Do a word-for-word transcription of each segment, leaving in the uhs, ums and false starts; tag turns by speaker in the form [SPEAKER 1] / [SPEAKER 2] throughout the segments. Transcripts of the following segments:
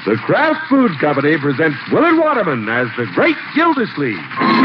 [SPEAKER 1] The Kraft Foods Company presents Willard Waterman as the Great Gildersleeve.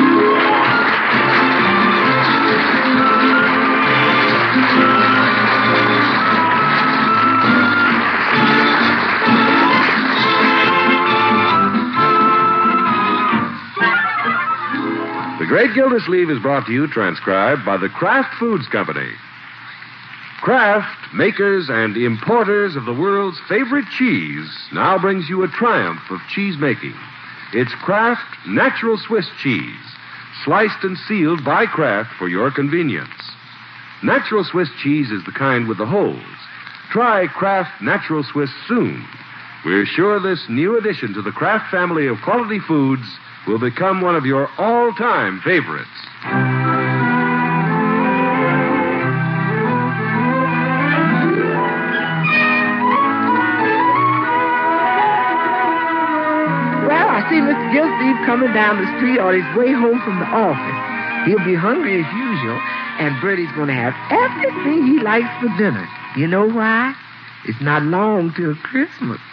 [SPEAKER 1] The Great Gildersleeve is brought to you, transcribed by the Kraft Foods Company. Kraft, makers and importers of the world's favorite cheese, now brings you a triumph of cheese making. It's Kraft Natural Swiss cheese, sliced and sealed by Kraft for your convenience. Natural Swiss cheese is the kind with the holes. Try Kraft Natural Swiss soon. We're sure this new addition to the Kraft family of quality foods will become one of your all-time favorites.
[SPEAKER 2] See Mister Gildersleeve coming down the street on his way home from the office. He'll be hungry as usual, and Bertie's going to have everything he likes for dinner. You know why? It's not long till Christmas.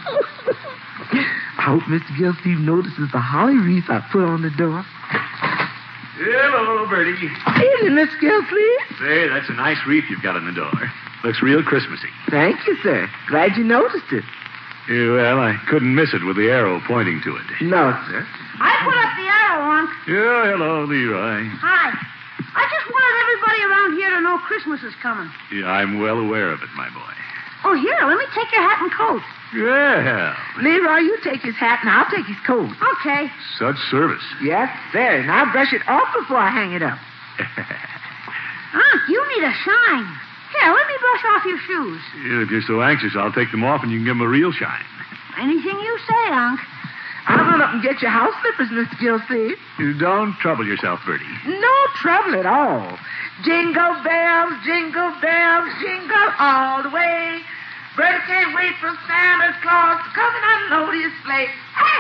[SPEAKER 2] I hope Mister Gildersleeve notices the holly wreath I put on the door.
[SPEAKER 3] Hello, Bertie.
[SPEAKER 2] Evening, Mister Gildersleeve.
[SPEAKER 3] Say, that's a nice wreath you've got on the door. Looks real Christmassy.
[SPEAKER 2] Thank you, sir. Glad you noticed it.
[SPEAKER 3] Yeah, well, I couldn't miss it with the arrow pointing to it.
[SPEAKER 2] No, sir.
[SPEAKER 4] I put up the arrow, Unc.
[SPEAKER 3] Yeah, hello, Leroy.
[SPEAKER 4] Hi. I just wanted everybody around here to know Christmas is coming.
[SPEAKER 3] Yeah, I'm well aware of it, my boy.
[SPEAKER 4] Oh, here, let me take your hat and coat.
[SPEAKER 3] Yeah.
[SPEAKER 2] Leroy, you take his hat, and I'll take his coat.
[SPEAKER 4] Okay.
[SPEAKER 3] Such service.
[SPEAKER 2] Yes, sir. And I'll brush it off before I hang it up.
[SPEAKER 4] Unc, you need a shine. Here, let me brush off your shoes.
[SPEAKER 3] Yeah, if you're so anxious, I'll take them off and you can give them a real shine.
[SPEAKER 4] Anything you say, Unc.
[SPEAKER 2] I'll run up and get your house slippers, Mister Gildersleeve.
[SPEAKER 3] You don't trouble yourself, Bertie.
[SPEAKER 2] No trouble at all. Jingle bells, jingle bells, jingle all the way. Bertie can't wait for Santa Claus to come and unload his sleigh. Hey!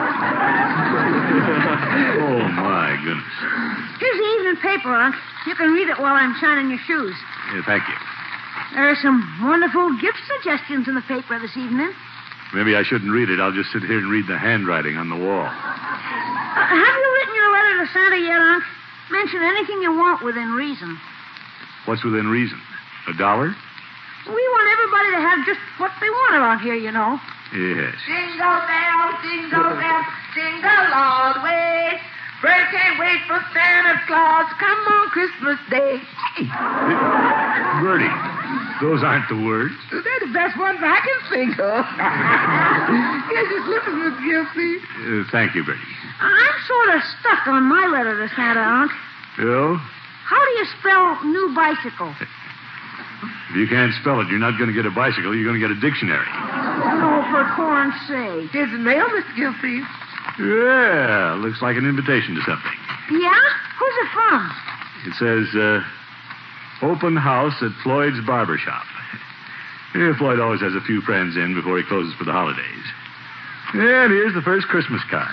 [SPEAKER 3] Oh, my goodness.
[SPEAKER 4] Here's the evening paper, Unc. You can read it while I'm shining your shoes.
[SPEAKER 3] Yeah, thank you.
[SPEAKER 4] There are some wonderful gift suggestions in the paper this evening.
[SPEAKER 3] Maybe I shouldn't read it. I'll just sit here and read the handwriting on the wall.
[SPEAKER 4] Uh, have you written your letter to Santa yet, Unc? Mention anything you want within reason.
[SPEAKER 3] What's within reason? A dollar?
[SPEAKER 4] We want everybody to have just what they want around here, you know.
[SPEAKER 3] Yes.
[SPEAKER 2] Jingle bells, jingle bells, jingle all the way. Bertie can't wait for Santa Claus to come on Christmas Day. Hey.
[SPEAKER 3] Bertie, those aren't the words.
[SPEAKER 2] They're the best ones I can think of. Here's your slippers, Miss Gildersleeve.
[SPEAKER 3] Uh, thank you, Bertie.
[SPEAKER 4] I'm sort of stuck on my letter to Santa, Unc.
[SPEAKER 3] Oh?
[SPEAKER 4] How do you spell new bicycle?
[SPEAKER 3] If you can't spell it, you're not going to get a bicycle. You're going to get a dictionary.
[SPEAKER 4] Oh, for corn's sake.
[SPEAKER 2] Here's the mail, Mister Gildersleeve.
[SPEAKER 3] Yeah, looks like an invitation to something.
[SPEAKER 4] Yeah? Who's it from?
[SPEAKER 3] It says, uh, open house at Floyd's Barber Shop. Yeah, Floyd always has a few friends in before he closes for the holidays. And here's the first Christmas card.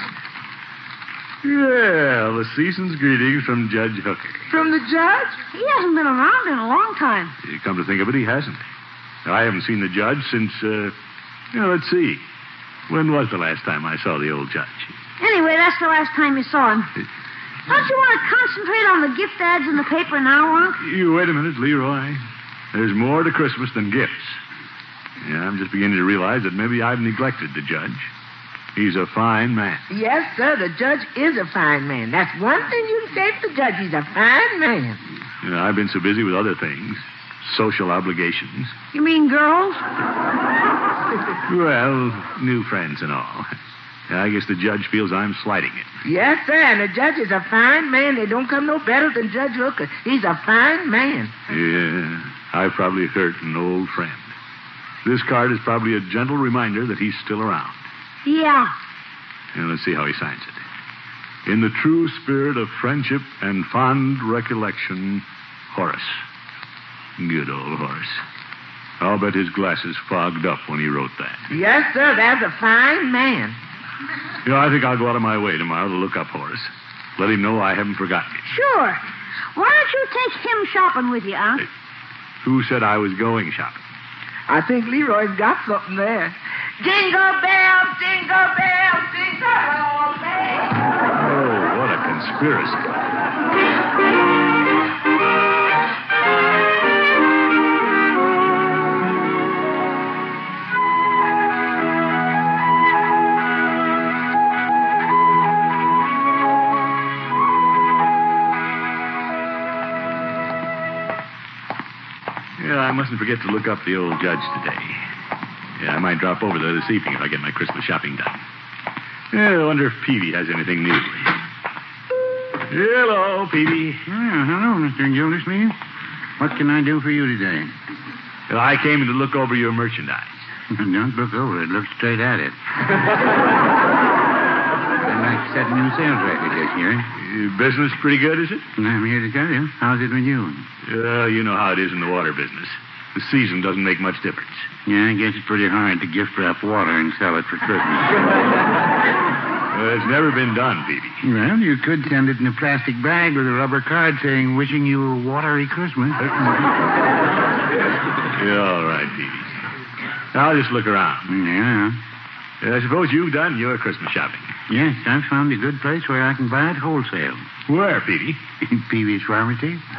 [SPEAKER 3] Yeah, the season's greetings from Judge Hooker.
[SPEAKER 2] From the judge?
[SPEAKER 4] He hasn't been around in a long time.
[SPEAKER 3] You come to think of it, he hasn't. I haven't seen the judge since, uh, you know, let's see. When was the last time I saw the old judge?
[SPEAKER 4] Anyway, that's the last time you saw him. Don't you want to concentrate on the gift ads in the paper now, Unc?
[SPEAKER 3] You wait a minute, Leroy. There's more to Christmas than gifts. Yeah, I'm just beginning to realize that maybe I've neglected the judge. He's a fine man.
[SPEAKER 2] Yes, sir, the judge is a fine man. That's one thing you can say for the judge. He's a fine man.
[SPEAKER 3] You know, I've been so busy with other things. Social obligations.
[SPEAKER 4] You mean girls?
[SPEAKER 3] Well, new friends and all. I guess the judge feels I'm slighting it.
[SPEAKER 2] Yes, sir, and the judge is a fine man. They don't come no better than Judge Hooker. He's a fine man.
[SPEAKER 3] Yeah, I've probably hurt an old friend. This card is probably a gentle reminder that he's still around.
[SPEAKER 4] Yeah.
[SPEAKER 3] And let's see how he signs it. In the true spirit of friendship and fond recollection, Horace. Good old Horace. I'll bet his glasses fogged up when he wrote that.
[SPEAKER 2] Yes, sir, that's a fine man.
[SPEAKER 3] You know, I think I'll go out of my way tomorrow to look up Horace. Let him know I haven't forgotten him.
[SPEAKER 4] Sure. Why don't you take him shopping with you, Unc?
[SPEAKER 3] Hey, who said I was going shopping?
[SPEAKER 2] I think Leroy's got something there. Jingle bells, jingle bells, jingle all bells.
[SPEAKER 3] Oh, what a conspiracy. Yeah, I mustn't forget to look up the old judge today. Yeah, I might drop over there this evening if I get my Christmas shopping done. Yeah, I wonder if Peavy has anything new. Hello, Peavy.
[SPEAKER 5] Yeah, hello, Mister Gildersleeve. What can I do for you today?
[SPEAKER 3] Well, I came in to look over your merchandise.
[SPEAKER 5] Don't look over it. Look straight at it. I'd like to set a new sales record this year.
[SPEAKER 3] Uh, business pretty good, is it?
[SPEAKER 5] I'm here to tell you. How's it with you?
[SPEAKER 3] Uh, you know how it is in the water business. The season doesn't make much difference.
[SPEAKER 5] Yeah, I guess it's pretty hard to gift wrap water and sell it for Christmas.
[SPEAKER 3] Uh, it's never been done, Peavy.
[SPEAKER 5] Well, you could send it in a plastic bag with a rubber card saying, wishing you a watery Christmas.
[SPEAKER 3] Yeah, all right, Peavy. I'll just look around.
[SPEAKER 5] Yeah.
[SPEAKER 3] Uh, I suppose you've done your Christmas shopping.
[SPEAKER 5] Yes, I've found a good place where I can buy it wholesale.
[SPEAKER 3] Where, Peavy?
[SPEAKER 5] Peavy's Pharmacy.
[SPEAKER 3] Yes,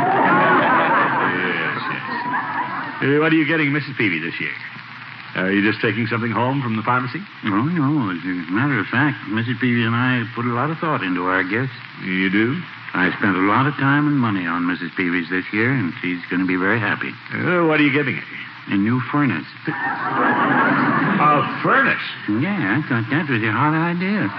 [SPEAKER 3] yes. Uh, what are you getting Missus Peavy this year? Are you just taking something home from the pharmacy?
[SPEAKER 5] Oh, no. As a matter of fact, Missus Peavy and I put a lot of thought into our gifts.
[SPEAKER 3] You do?
[SPEAKER 5] I spent a lot of time and money on Missus Peavy's this year, and she's going to be very happy.
[SPEAKER 3] Uh, what are you giving her?
[SPEAKER 5] A new furnace.
[SPEAKER 3] A furnace?
[SPEAKER 5] Yeah, I thought that was a hot idea.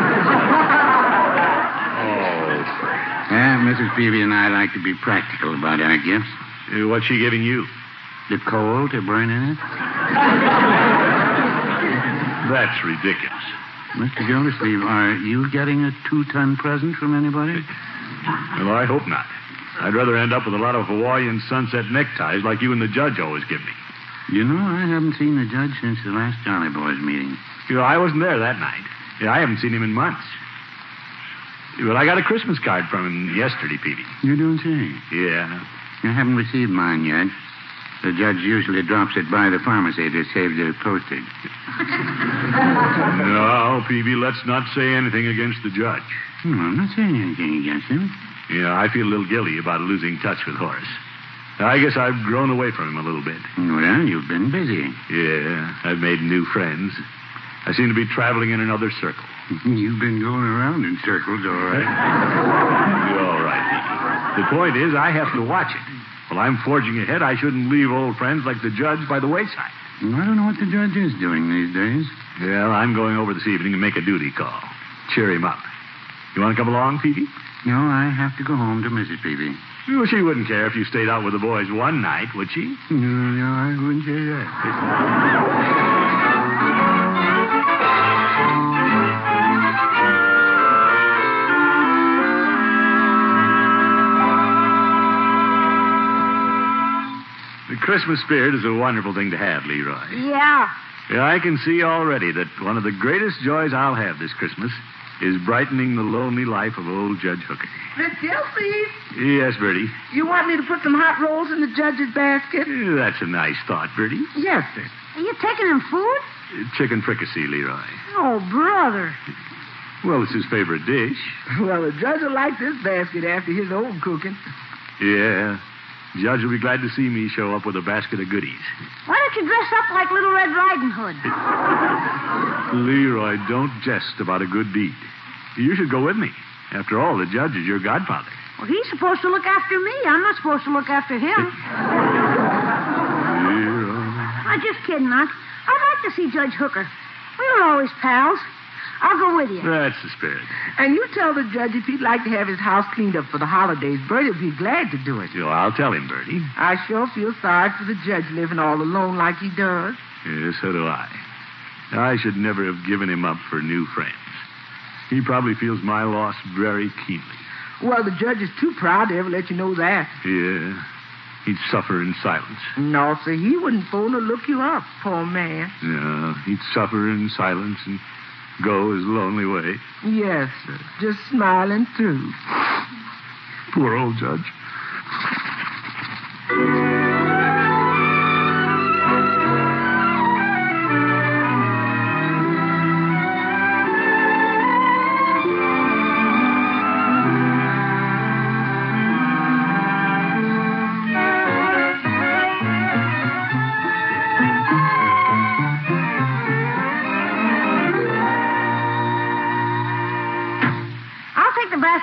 [SPEAKER 3] Oh,
[SPEAKER 5] Yeah, Missus Peavy and I like to be practical about our gifts.
[SPEAKER 3] uh, what's she giving you?
[SPEAKER 5] The coal to burn in it.
[SPEAKER 3] That's ridiculous.
[SPEAKER 5] Mister Gildersleeve, are you getting a two-ton present from anybody?
[SPEAKER 3] Well, I hope not. I'd rather end up with a lot of Hawaiian sunset neckties like you and the judge always give me.
[SPEAKER 5] You know, I haven't seen the judge since the last Jolly Boys meeting.
[SPEAKER 3] You know, I wasn't there that night. Yeah, I haven't seen him in months. Well, I got a Christmas card from him yesterday, Peavy.
[SPEAKER 5] You don't say?
[SPEAKER 3] Yeah.
[SPEAKER 5] I haven't received mine yet. The judge usually drops it by the pharmacy to save the postage.
[SPEAKER 3] No, Peavy, let's not say anything against the judge.
[SPEAKER 5] No, I'm not saying anything against him.
[SPEAKER 3] Yeah, I feel a little guilty about losing touch with Horace. I guess I've grown away from him a little bit.
[SPEAKER 5] Well, you've been busy.
[SPEAKER 3] Yeah, I've made new friends. I seem to be traveling in another circle.
[SPEAKER 5] You've been going around in circles, all right.
[SPEAKER 3] You're all right, Peavy. The point is, I have to watch it. While I'm forging ahead, I shouldn't leave old friends like the judge by the wayside.
[SPEAKER 5] Well, I don't know what the judge is doing these days.
[SPEAKER 3] Well, I'm going over this evening to make a duty call. Cheer him up. You want to come along, Peavy?
[SPEAKER 5] No, I have to go home to Missus Peavy.
[SPEAKER 3] Well, she wouldn't care if you stayed out with the boys one night, would she?
[SPEAKER 5] No, no, I wouldn't say that.
[SPEAKER 3] The Christmas spirit is a wonderful thing to have, Leroy.
[SPEAKER 4] Yeah.
[SPEAKER 3] Yeah, I can see already that one of the greatest joys I'll have this Christmas is brightening the lonely life of old Judge Hooker.
[SPEAKER 2] Miss Gilsey,
[SPEAKER 3] Yes, Bertie.
[SPEAKER 2] you want me to put some hot rolls in the judge's basket?
[SPEAKER 3] Eh, That's a nice thought, Bertie.
[SPEAKER 2] Yes, sir.
[SPEAKER 4] Are you taking him food?
[SPEAKER 3] Uh, Chicken fricassee, Leroy.
[SPEAKER 4] Oh, brother.
[SPEAKER 3] Well, it's his favorite dish.
[SPEAKER 2] Well, the judge will like this basket after his own cooking.
[SPEAKER 3] Yeah. Judge will be glad to see me show up with a basket of goodies.
[SPEAKER 4] Why don't you dress up like Little Red Riding Hood?
[SPEAKER 3] Leroy, don't jest about a good deed. You should go with me. After all, the judge is your godfather.
[SPEAKER 4] Well, he's supposed to look after me. I'm not supposed to look after him.
[SPEAKER 3] Leroy.
[SPEAKER 4] I'm just kidding, Unc. I'd like to see Judge Hooker. We were always pals. I'll go with you.
[SPEAKER 3] That's the spirit.
[SPEAKER 2] And you tell the judge if he'd like to have his house cleaned up for the holidays, Bertie will be glad to do it.
[SPEAKER 3] You know, I'll tell him, Bertie.
[SPEAKER 2] I sure feel sorry for the judge living all alone like he does.
[SPEAKER 3] Yes, so do I. I should never have given him up for new friends. He probably feels my loss very keenly.
[SPEAKER 2] Well, the judge is too proud to ever let you know that.
[SPEAKER 3] Yeah. He'd suffer in silence.
[SPEAKER 2] No, sir, he wouldn't phone or look you up, poor man.
[SPEAKER 3] Yeah, he'd suffer in silence and go his lonely way.
[SPEAKER 2] Yes, sir, just smiling through.
[SPEAKER 3] Poor old judge.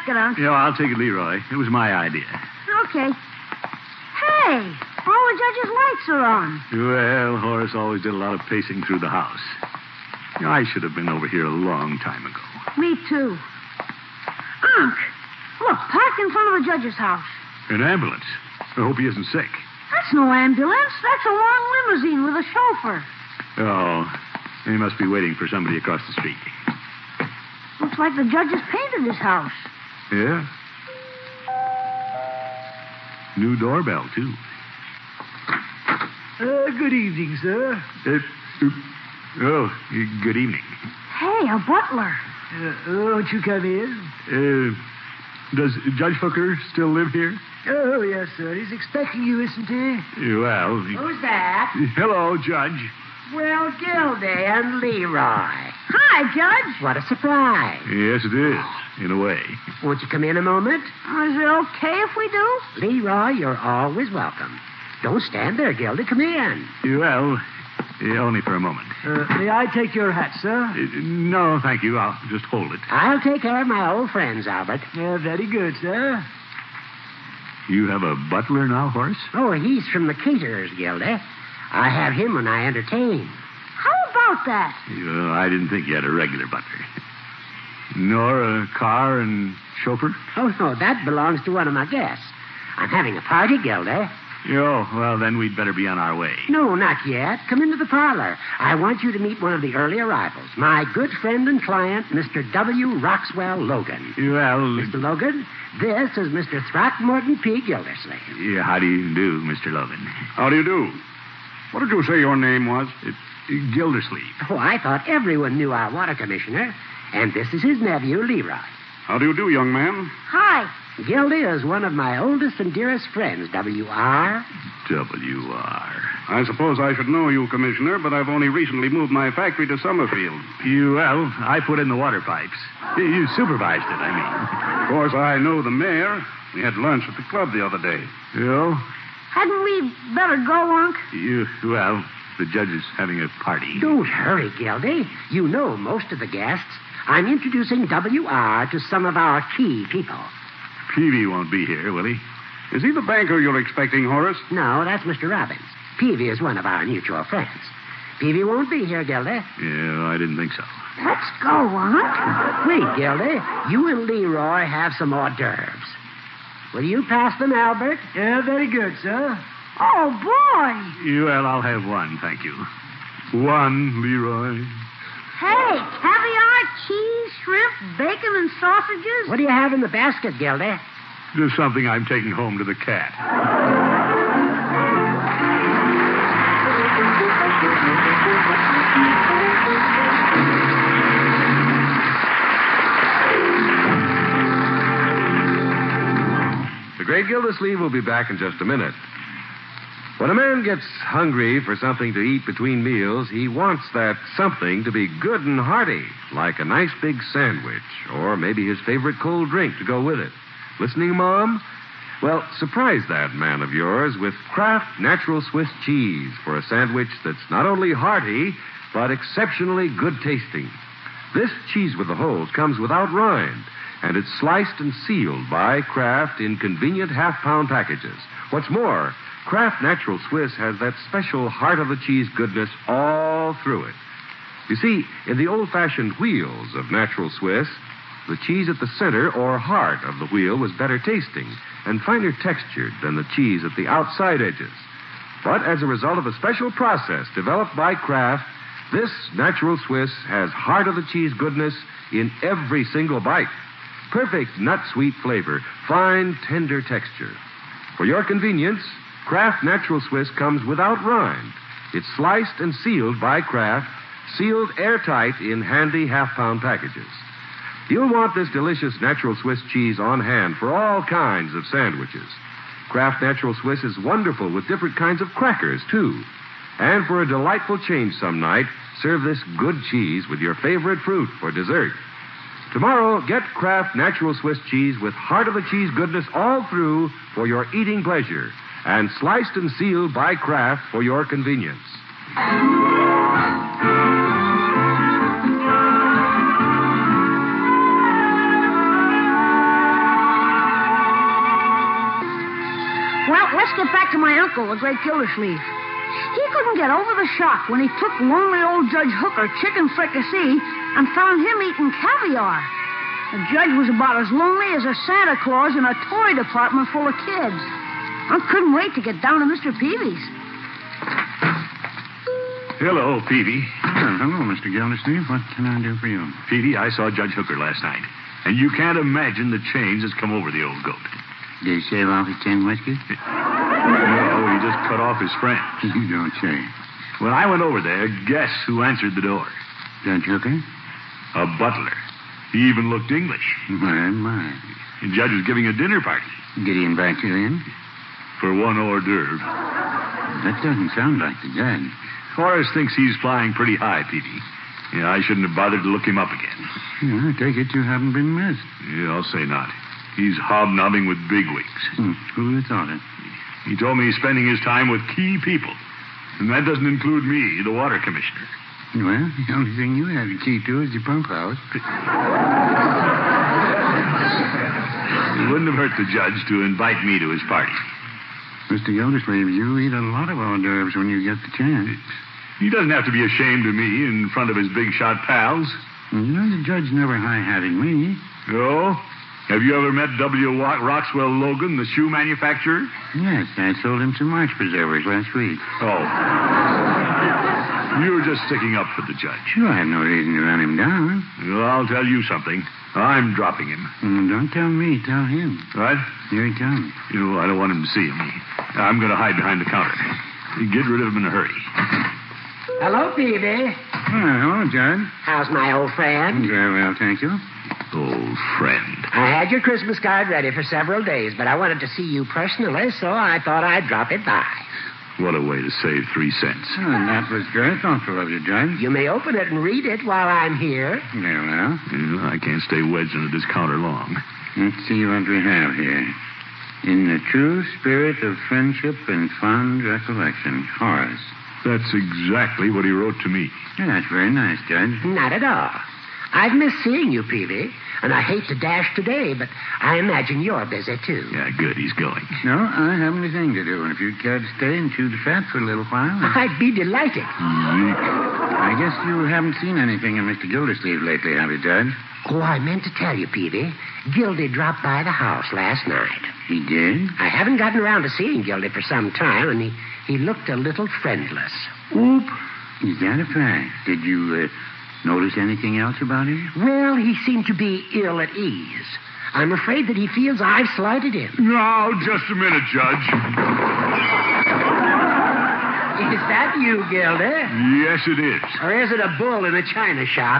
[SPEAKER 4] basket, Unc.
[SPEAKER 3] Yeah, I'll take it, Leroy. It was my idea.
[SPEAKER 4] Okay. Hey, all the judge's lights are on.
[SPEAKER 3] Well, Horace always did a lot of pacing through the house. I should have been over here a long time ago.
[SPEAKER 4] Me too. Unc, look, parked in front of the judge's house.
[SPEAKER 3] An ambulance. I hope he isn't sick.
[SPEAKER 4] That's no ambulance. That's a long limousine with a chauffeur.
[SPEAKER 3] Oh, he must be waiting for somebody across the street.
[SPEAKER 4] Looks like the judge has painted his house.
[SPEAKER 3] Yeah? New doorbell, too.
[SPEAKER 2] Uh, good evening, sir.
[SPEAKER 3] Uh, oh, good evening.
[SPEAKER 4] Hey, a butler.
[SPEAKER 2] Uh, won't you come in?
[SPEAKER 3] Uh, does Judge Hooker still live here?
[SPEAKER 2] Oh, yes, sir. He's expecting you, isn't he?
[SPEAKER 3] Well,
[SPEAKER 2] Who's that?
[SPEAKER 3] hello, Judge.
[SPEAKER 2] Well, Gildy and Leroy.
[SPEAKER 4] Hi, Judge.
[SPEAKER 2] What a surprise.
[SPEAKER 3] Yes, it is, in a way.
[SPEAKER 2] Won't you come in a moment?
[SPEAKER 4] Is it okay if we do?
[SPEAKER 2] Leroy, you're always welcome. Don't stand there, Gildy. Come in.
[SPEAKER 3] Well, eh, only for a moment.
[SPEAKER 2] Uh, may I take your hat, sir?
[SPEAKER 3] Uh, no, thank you. I'll just hold it.
[SPEAKER 2] I'll take care of my old friends, Albert. Uh, very good, sir.
[SPEAKER 3] You have a butler now, Horace?
[SPEAKER 2] Oh, he's from the caterers, Gildy. I have him when I entertain.
[SPEAKER 4] How about that?
[SPEAKER 3] Uh, I didn't think you had a regular butler. Nor a car and chauffeur?
[SPEAKER 2] Oh, no, that belongs to one of my guests. I'm having a party, Gildy.
[SPEAKER 3] Oh, well, then we'd better be on our way.
[SPEAKER 2] No, not yet. Come into the parlor. I want you to meet one of the early arrivals. My good friend and client, Mister W. Roxwell Logan.
[SPEAKER 3] Well,
[SPEAKER 2] Mister Logan, this is Mister Throckmorton P. Gildersleeve.
[SPEAKER 3] yeah, how do you do, Mister Logan?
[SPEAKER 6] How do you do? What did you say your name was?
[SPEAKER 3] Uh, Gildersleeve.
[SPEAKER 2] Oh, I thought everyone knew our water commissioner. And this is his nephew, Leroy.
[SPEAKER 6] How do you do, young man?
[SPEAKER 4] Hi.
[SPEAKER 2] Gildy is one of my oldest and dearest friends, W R.
[SPEAKER 3] W R.
[SPEAKER 6] I suppose I should know you, Commissioner, but I've only recently moved my factory to Summerfield.
[SPEAKER 3] You, well, I put in the water pipes. You- You supervised it, I mean.
[SPEAKER 6] Of course, I know the mayor. We had lunch at the club the other day.
[SPEAKER 3] You?
[SPEAKER 4] Hadn't we better go, Unc?
[SPEAKER 3] You, well, the judge is having a party.
[SPEAKER 2] Don't hurry, Gildy. You know most of the guests. I'm introducing W R to some of our key people.
[SPEAKER 3] Peavy won't be here, will he?
[SPEAKER 6] Is he the banker you're expecting, Horace?
[SPEAKER 2] No, that's Mister Robbins. Peavy is one of our mutual friends. Peavy won't be here, Gildy.
[SPEAKER 3] Yeah, I didn't think so.
[SPEAKER 4] Let's go, Unc.
[SPEAKER 2] Wait, Gildy. You and Leroy have some hors d'oeuvres. Will you pass them, Albert? Yeah, very good, sir.
[SPEAKER 4] Oh, boy.
[SPEAKER 3] You, well, I'll have one, thank you. One, Leroy.
[SPEAKER 4] Hey, caviar, cheese, shrimp, bacon, and sausages.
[SPEAKER 2] What do you have in the basket, Gildy?
[SPEAKER 3] Just something I'm taking home to the cat.
[SPEAKER 1] The Great Gildersleeve will be back in just a minute. When a man gets hungry for something to eat between meals, he wants that something to be good and hearty, like a nice big sandwich, or maybe his favorite cold drink to go with it. Listening, Mom? Well, surprise that man of yours with Kraft Natural Swiss cheese for a sandwich that's not only hearty, but exceptionally good tasting. This cheese with the holes comes without rind, and it's sliced and sealed by Kraft in convenient half-pound packages. What's more, Kraft Natural Swiss has that special heart of the cheese goodness all through it. You see, in the old-fashioned wheels of Natural Swiss, the cheese at the center or heart of the wheel was better tasting and finer textured than the cheese at the outside edges. But as a result of a special process developed by Kraft, this Natural Swiss has heart of the cheese goodness in every single bite. Perfect nut-sweet flavor, fine, tender texture. For your convenience, Kraft Natural Swiss comes without rind. It's sliced and sealed by Kraft, sealed airtight in handy half-pound packages. You'll want this delicious Natural Swiss cheese on hand for all kinds of sandwiches. Kraft Natural Swiss is wonderful with different kinds of crackers, too. And for a delightful change some night, serve this good cheese with your favorite fruit for dessert. Tomorrow, get Kraft Natural Swiss cheese with heart of the cheese goodness all through for your eating pleasure, and sliced and sealed by Kraft for your convenience.
[SPEAKER 4] Great Gildersleeve. He couldn't get over the shock when he took lonely old Judge Hooker chicken fricassee and found him eating caviar. The judge was about as lonely as a Santa Claus in a toy department full of kids. I couldn't wait to get down to Mister Peavy's.
[SPEAKER 3] Hello, Peavy.
[SPEAKER 5] Oh, hello, Mister Gildersleeve. What can I do for you?
[SPEAKER 3] Peavy, I saw Judge Hooker last night, and you can't imagine the change that's come over the old goat.
[SPEAKER 5] Did he shave off his tin whiskers?
[SPEAKER 3] No, he just cut off his friend.
[SPEAKER 5] You don't say.
[SPEAKER 3] When I went over there, guess who answered the door?
[SPEAKER 5] Judge Hooker?
[SPEAKER 3] A butler. He even looked English.
[SPEAKER 5] My, my.
[SPEAKER 3] The judge was giving a dinner party.
[SPEAKER 5] Did he invite you in?
[SPEAKER 3] For one hors d'oeuvre.
[SPEAKER 5] That doesn't sound like the judge.
[SPEAKER 3] Horace thinks he's flying pretty high, Peavy. Yeah, I shouldn't have bothered to look him up again.
[SPEAKER 5] Yeah, I take it you haven't been missed.
[SPEAKER 3] Yeah, I'll say not. He's hobnobbing with bigwigs.
[SPEAKER 5] Hmm, who would have thought it?
[SPEAKER 3] He told me he's spending his time with key people. And that doesn't include me, the water commissioner.
[SPEAKER 5] Well, the only thing you have a key to is your pump house.
[SPEAKER 3] It wouldn't have hurt the judge to invite me to his party.
[SPEAKER 5] Mister Gildersleeve, you eat a lot of hors d'oeuvres when you get the chance.
[SPEAKER 3] He doesn't have to be ashamed of me in front of his big shot pals.
[SPEAKER 5] You know, the judge never high-hatted me.
[SPEAKER 3] Oh? Have you ever met W. Roxwell Logan, the shoe manufacturer?
[SPEAKER 5] Yes, I sold him some March preservers last week.
[SPEAKER 3] Oh. You were just sticking up for the judge.
[SPEAKER 5] Sure, I have no reason to run him down.
[SPEAKER 3] Well, I'll tell you something. I'm dropping him.
[SPEAKER 5] Mm, don't tell me, tell him.
[SPEAKER 3] What?
[SPEAKER 5] Here he comes.
[SPEAKER 3] You know, I don't want him to see me. I'm going to hide behind the counter. Get rid of him in a hurry.
[SPEAKER 2] Hello, Peavy.
[SPEAKER 5] Oh, hello, Judge.
[SPEAKER 2] How's my old friend?
[SPEAKER 5] Very well, thank you.
[SPEAKER 3] Old friend.
[SPEAKER 2] I had your Christmas card ready for several days, but I wanted to see you personally, so I thought I'd drop it by.
[SPEAKER 3] What a way to save three cents.
[SPEAKER 5] Oh, that was very thoughtful of you, Judge.
[SPEAKER 2] You may open it and read it while I'm here.
[SPEAKER 5] Very well.
[SPEAKER 3] Well, I can't stay wedged under this counter long.
[SPEAKER 5] Let's see what we have here. In the true spirit of friendship and fond recollection, Horace.
[SPEAKER 3] That's exactly what he wrote to me.
[SPEAKER 5] Yeah, that's very nice, Judge.
[SPEAKER 2] Not at all. I've missed seeing you, Peavy, and I hate to dash today, but I imagine you're busy, too.
[SPEAKER 3] Yeah, good, he's going.
[SPEAKER 5] No, I haven't a thing to do, and if you'd care to stay and chew the fat for a little while...
[SPEAKER 2] I'd be delighted.
[SPEAKER 5] I guess you haven't seen anything of Mister Gildersleeve lately, have you, Judge?
[SPEAKER 2] Oh, I meant to tell you, Peavy. Gildy dropped by the house last night.
[SPEAKER 5] He did?
[SPEAKER 2] I haven't gotten around to seeing Gildy for some time, and he, he looked a little friendless.
[SPEAKER 5] Oop. Is that a fact? Did you uh, notice anything else about him?
[SPEAKER 2] Well, he seemed to be ill at ease. I'm afraid that he feels I've slighted him.
[SPEAKER 3] Now, just a minute, Judge.
[SPEAKER 2] Is that you, Gildy?
[SPEAKER 3] Yes, it is.
[SPEAKER 2] Or is it a bull in a china shop?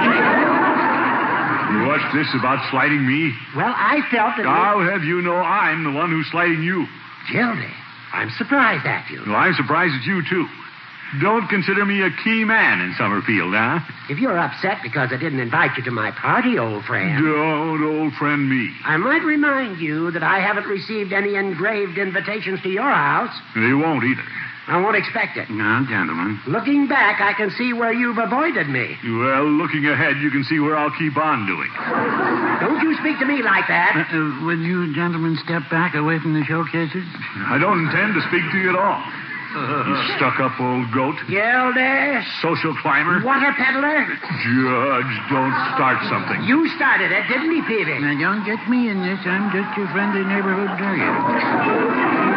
[SPEAKER 3] What's this about slighting me?
[SPEAKER 2] Well, I felt that...
[SPEAKER 3] I'll have you know I'm the one who's slighting you.
[SPEAKER 2] Gildy, I'm surprised at you.
[SPEAKER 3] Well, I'm surprised at you, too. Don't consider me a key man in Summerfield, huh?
[SPEAKER 2] If you're upset because I didn't invite you to my party, old friend...
[SPEAKER 3] Don't old friend me.
[SPEAKER 2] I might remind you that I haven't received any engraved invitations to your house.
[SPEAKER 3] They won't either.
[SPEAKER 2] I won't expect it.
[SPEAKER 5] Now, gentlemen.
[SPEAKER 2] Looking back, I can see where you've avoided me.
[SPEAKER 3] Well, looking ahead, you can see where I'll keep on doing.
[SPEAKER 2] Don't you speak to me like that.
[SPEAKER 5] Uh, uh, will you gentlemen step back away from the showcases?
[SPEAKER 3] I don't intend to speak to you at all. You stuck-up old goat.
[SPEAKER 2] Gildy.
[SPEAKER 3] Social climber.
[SPEAKER 2] Water peddler.
[SPEAKER 3] Judge, don't start something.
[SPEAKER 2] You started it, didn't he, Peavy?
[SPEAKER 5] Now, don't get me in this. I'm just your friendly neighborhood target.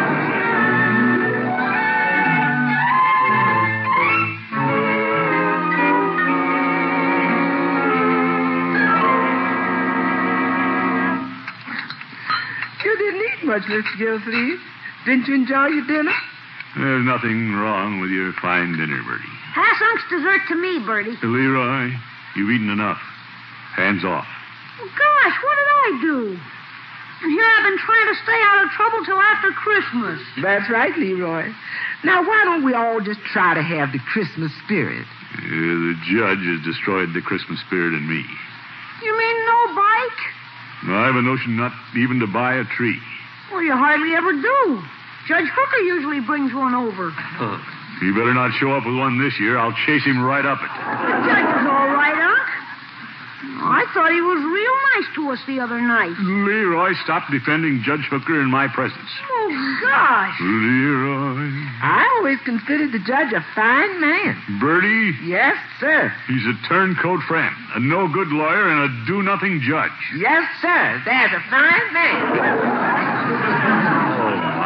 [SPEAKER 2] Much, Mister Gildersleeve. Didn't you enjoy your dinner?
[SPEAKER 3] There's nothing wrong with your fine dinner, Bertie.
[SPEAKER 4] Pass Unc's dessert to me, Bertie.
[SPEAKER 3] Leroy, you've eaten enough. Hands off.
[SPEAKER 4] Oh, gosh, what did I do? And here I've been trying to stay out of trouble till after Christmas.
[SPEAKER 2] That's right, Leroy. Now, why don't we all just try to have the Christmas spirit?
[SPEAKER 3] Uh, the judge has destroyed the Christmas spirit in me.
[SPEAKER 4] You mean no bike?
[SPEAKER 3] I have a notion not even to buy a tree.
[SPEAKER 4] Well, you hardly ever do. Judge Hooker usually brings one over.
[SPEAKER 3] Huh. You better not show up with one this year. I'll chase him right up it.
[SPEAKER 4] The judge is all right, Unc. I thought he was real nice to us the other night.
[SPEAKER 3] Leroy, stop defending Judge Hooker in my presence.
[SPEAKER 4] Oh, gosh.
[SPEAKER 3] Leroy.
[SPEAKER 2] I always considered the judge a fine man.
[SPEAKER 3] Bertie,
[SPEAKER 2] Yes, sir.
[SPEAKER 3] he's a turncoat friend, a no-good lawyer, and a do-nothing judge.
[SPEAKER 2] Yes, sir. There's a fine man.
[SPEAKER 3] Oh, my.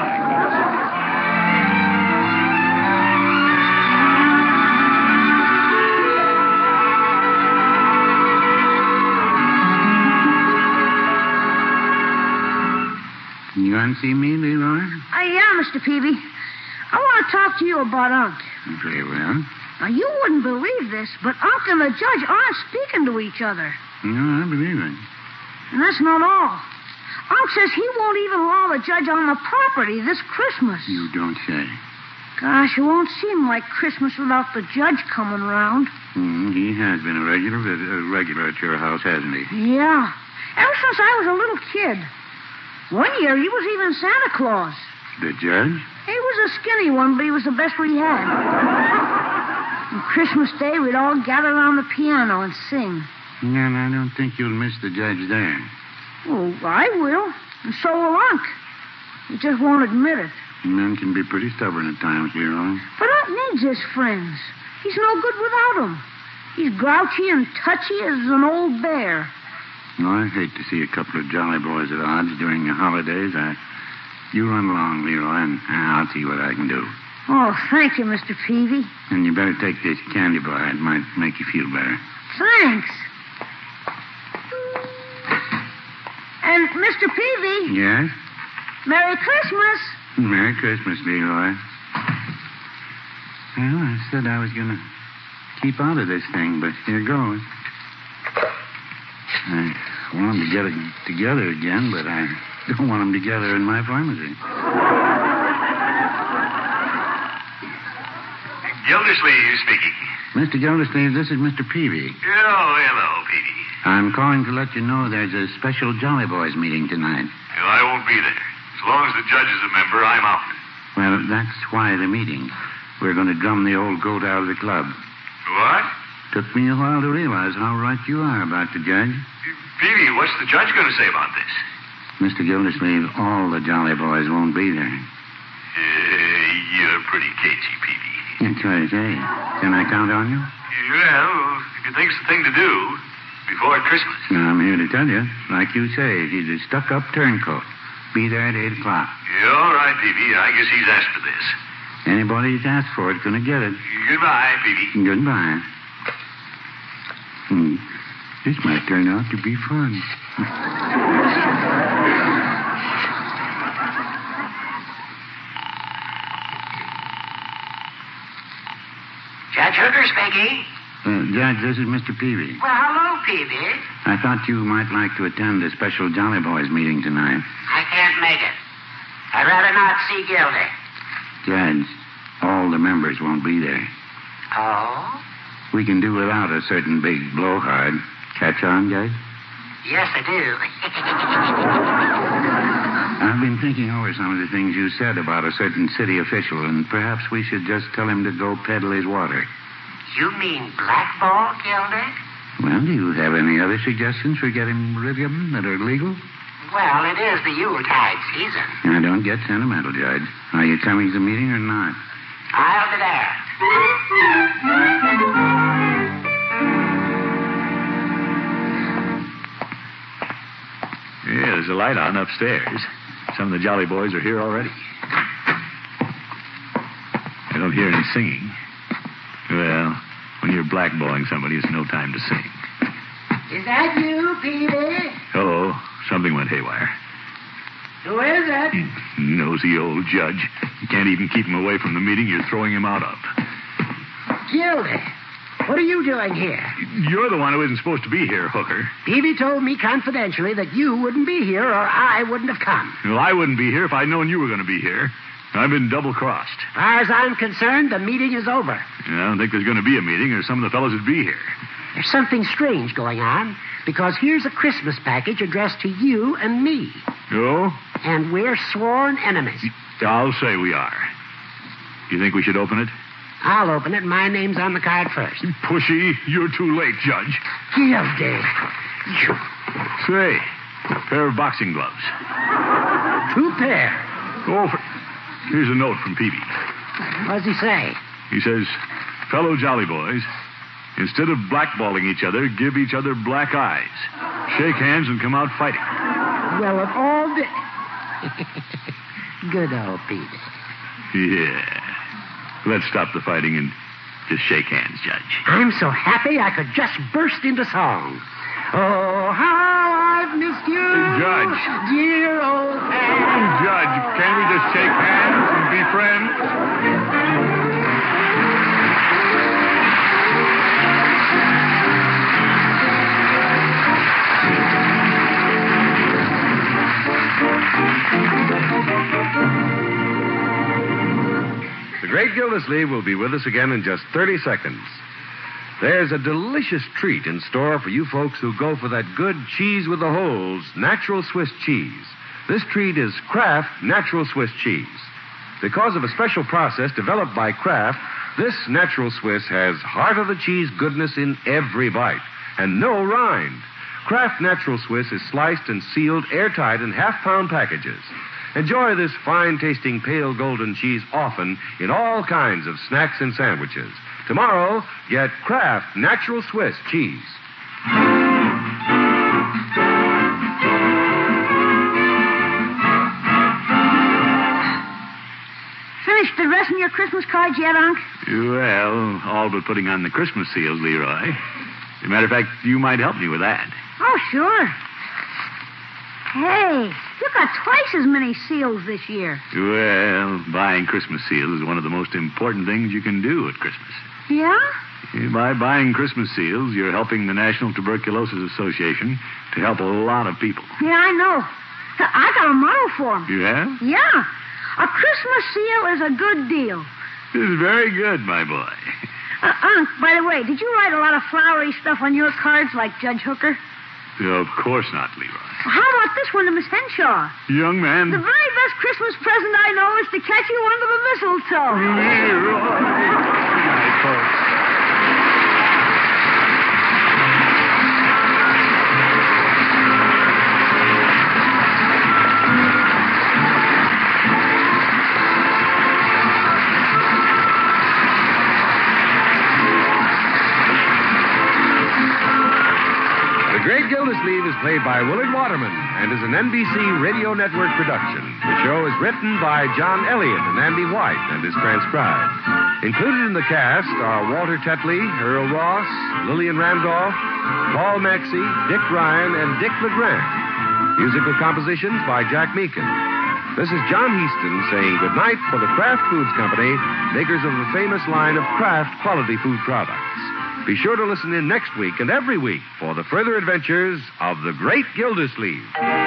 [SPEAKER 5] You want to see me, Leroy?
[SPEAKER 4] Uh, yeah, Mister Peavy. I want to talk to you about Unc.
[SPEAKER 5] Very well.
[SPEAKER 4] Now, you wouldn't believe this, but Unc and the judge aren't speaking to each other.
[SPEAKER 5] No, I believe it.
[SPEAKER 4] And that's not all. Unc says he won't even allow the judge on the property this Christmas.
[SPEAKER 5] You don't say.
[SPEAKER 4] Gosh, it won't seem like Christmas without the judge coming around.
[SPEAKER 5] Mm, he has been a regular, a regular at your house, hasn't he?
[SPEAKER 4] Yeah. Ever since I was a little kid. One year, he was even Santa Claus.
[SPEAKER 5] The judge?
[SPEAKER 4] He was a skinny one, but he was the best we had. On Christmas Day, we'd all gather around the piano and sing.
[SPEAKER 5] Yeah, and I don't think you'll miss the judge there.
[SPEAKER 4] Oh, I will. And so will Unc. He just won't admit it.
[SPEAKER 5] Men can be pretty stubborn at times, Leroy.
[SPEAKER 4] But Unc needs his friends. He's no good without them. He's grouchy and touchy as an old bear.
[SPEAKER 5] No, I hate to see a couple of jolly boys at odds during the holidays. I, you run along, Leroy, and I'll see what I can do.
[SPEAKER 4] Oh, thank you, Mister Peavy.
[SPEAKER 5] And you better take this candy bar. It might make you feel better.
[SPEAKER 4] Thanks. And, Mister Peavy,
[SPEAKER 5] Yes?
[SPEAKER 4] Merry Christmas.
[SPEAKER 5] Merry Christmas, Leroy. Well, I said I was going to keep out of this thing, but here goes. I want them to get it together again, but I don't want them together in my pharmacy.
[SPEAKER 7] Gildersleeve speaking.
[SPEAKER 5] Mister Gildersleeve, this is Mister Peavy.
[SPEAKER 7] Oh, hello, Peavy.
[SPEAKER 5] I'm calling to let you know there's a special Jolly Boys meeting tonight.
[SPEAKER 7] Well, I won't be there. As long as the judge is a member, I'm out.
[SPEAKER 5] Well, that's why the meeting. We're going to drum the old goat out of the club.
[SPEAKER 7] What?
[SPEAKER 5] Took me a while to realize how right you are about the judge.
[SPEAKER 7] Peavy, what's the judge going to say about this?
[SPEAKER 5] Mister Gildersleeve, all the Jolly Boys won't be there.
[SPEAKER 7] Uh, you're pretty cagey, Peavy.
[SPEAKER 5] That's what I say. Can I count on you?
[SPEAKER 7] Well, if you think's the thing to do, before Christmas.
[SPEAKER 5] Now, I'm here to tell you, like you say, he's a stuck-up turncoat. Be there at eight o'clock.
[SPEAKER 7] Yeah, all right, Peavy. I guess he's asked for this.
[SPEAKER 5] Anybody who's asked for it's going to get it.
[SPEAKER 7] Goodbye, Peavy.
[SPEAKER 5] Goodbye. Hmm. This might turn out to be fun.
[SPEAKER 8] Judge Hooker speaking.
[SPEAKER 5] Uh, Judge, this is Mister Peavy.
[SPEAKER 8] Well, hello, Peavy.
[SPEAKER 5] I thought you might like to attend the special Jolly Boys meeting tonight.
[SPEAKER 8] I can't make it. I'd rather not see Gildy.
[SPEAKER 5] Judge, all the members won't be there.
[SPEAKER 8] Oh?
[SPEAKER 5] We can do without a certain big blowhard. Catch on, Judge?
[SPEAKER 8] Yes, I do.
[SPEAKER 5] I've been thinking over some of the things you said about a certain city official, and perhaps we should just tell him to go peddle his water.
[SPEAKER 8] You mean blackball Gildy?
[SPEAKER 5] Well, do you have any other suggestions for getting rid of them that are legal?
[SPEAKER 8] Well, it is the Yuletide season.
[SPEAKER 5] Now, don't get sentimental, Judge. Are you coming to the meeting or not?
[SPEAKER 8] I'll be there.
[SPEAKER 3] Yeah, there's a light on upstairs. Some of the Jolly Boys are here already. I don't hear any singing. Well, when you're blackballing somebody, it's no time to sing.
[SPEAKER 2] Is that you, Peavy?
[SPEAKER 3] Oh, something went haywire.
[SPEAKER 2] Who is it?
[SPEAKER 3] Nosy old judge. You can't even keep him away from the meeting you're throwing him out of.
[SPEAKER 9] Gildy, what are you doing here?
[SPEAKER 3] You're the one who isn't supposed to be here, Hooker.
[SPEAKER 9] Peavy told me confidentially that you wouldn't be here or I wouldn't have come.
[SPEAKER 3] Well, I wouldn't be here if I'd known you were going to be here. I've been double-crossed.
[SPEAKER 9] As far as I'm concerned, the meeting is over.
[SPEAKER 3] I don't think there's going to be a meeting, or some of the fellows would be here.
[SPEAKER 9] There's something strange going on, because here's a Christmas package addressed to you and me.
[SPEAKER 3] Oh?
[SPEAKER 9] And we're sworn enemies.
[SPEAKER 3] I'll say we are. Do you think we should open it?
[SPEAKER 9] I'll open it. My name's on the card first.
[SPEAKER 3] Pushy, you're too late, Judge.
[SPEAKER 9] Guilty.
[SPEAKER 3] Say, pair of boxing gloves.
[SPEAKER 9] Two pair.
[SPEAKER 3] Oh, for... here's a note from Peavy.
[SPEAKER 9] What does he say?
[SPEAKER 3] He says, fellow Jolly Boys, instead of blackballing each other, give each other black eyes. Shake hands and come out fighting.
[SPEAKER 2] Well, of all the...
[SPEAKER 9] Good old Peavy.
[SPEAKER 3] Yeah. Let's stop the fighting and just shake hands, Judge.
[SPEAKER 9] I'm so happy I could just burst into song. Oh, how I've missed you.
[SPEAKER 3] Judge.
[SPEAKER 9] Dear old man.
[SPEAKER 3] Judge, can't we just shake hands and be friends?
[SPEAKER 1] The Great Gildersleeve will be with us again in just thirty seconds. There's a delicious treat in store for you folks who go for that good cheese with the holes, natural Swiss cheese. This treat is Kraft Natural Swiss Cheese. Because of a special process developed by Kraft, this natural Swiss has heart of the cheese goodness in every bite and no rind. Kraft Natural Swiss is sliced and sealed airtight in half-pound packages. Enjoy this fine-tasting pale golden cheese often in all kinds of snacks and sandwiches. Tomorrow, get Kraft Natural Swiss cheese.
[SPEAKER 4] Finished addressing your Christmas cards yet, Unc?
[SPEAKER 3] Well, all but putting on the Christmas seals, Leroy. As a matter of fact, you might help me with that.
[SPEAKER 4] Oh, sure. Hey, you got twice as many seals this year.
[SPEAKER 3] Well, buying Christmas seals is one of the most important things you can do at Christmas.
[SPEAKER 4] Yeah?
[SPEAKER 3] By buying Christmas seals, you're helping the National Tuberculosis Association to help a lot of people.
[SPEAKER 4] Yeah, I know. I got a motto for 'em.
[SPEAKER 3] You have?
[SPEAKER 4] Yeah. A Christmas seal is a good deal.
[SPEAKER 3] This is very good, my boy.
[SPEAKER 4] Uh, Unc, by the way, did you write a lot of flowery stuff on your cards like Judge Hooker?
[SPEAKER 3] Of course not, Leroy.
[SPEAKER 4] How about this one to Miss Henshaw?
[SPEAKER 3] Young man.
[SPEAKER 4] The very best Christmas present I know is to catch you under the mistletoe.
[SPEAKER 3] Leroy. Good night, folks.
[SPEAKER 1] The Great Gildersleeve is played by Willard Waterman and is an N B C Radio Network production. The show is written by John Elliott and Andy White and is transcribed. Included in the cast are Walter Tetley, Earl Ross, Lillian Randolph, Paul Maxey, Dick Ryan, and Dick LeGrand. Musical compositions by Jack Meakin. This is John Heaston saying goodnight for the Kraft Foods Company, makers of the famous line of Kraft quality food products. Be sure to listen in next week and every week for the further adventures of the Great Gildersleeve.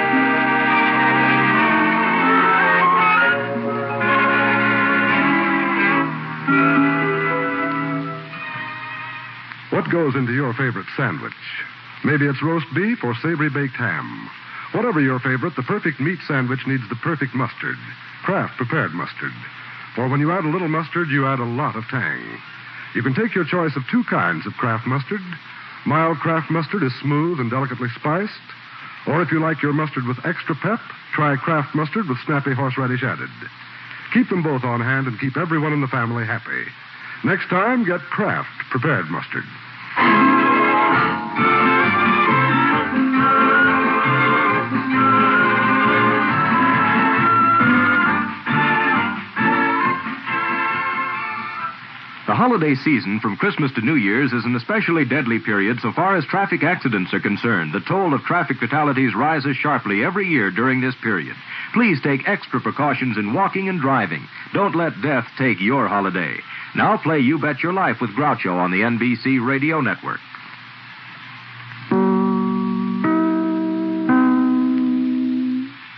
[SPEAKER 10] What goes into your favorite sandwich? Maybe it's roast beef or savory baked ham. Whatever your favorite, the perfect meat sandwich needs the perfect mustard. Kraft prepared mustard. For when you add a little mustard, you add a lot of tang. You can take your choice of two kinds of Kraft mustard. Mild Kraft mustard is smooth and delicately spiced. Or if you like your mustard with extra pep, try Kraft mustard with snappy horseradish added. Keep them both on hand and keep everyone in the family happy. Next time, get Kraft prepared mustard.
[SPEAKER 11] The holiday season from Christmas to New Year's is an especially deadly period so far as traffic accidents are concerned. The toll of traffic fatalities rises sharply every year during this period. Please take extra precautions in walking and driving. Don't let death take your holiday. Now play You Bet Your Life with Groucho on the N B C Radio Network.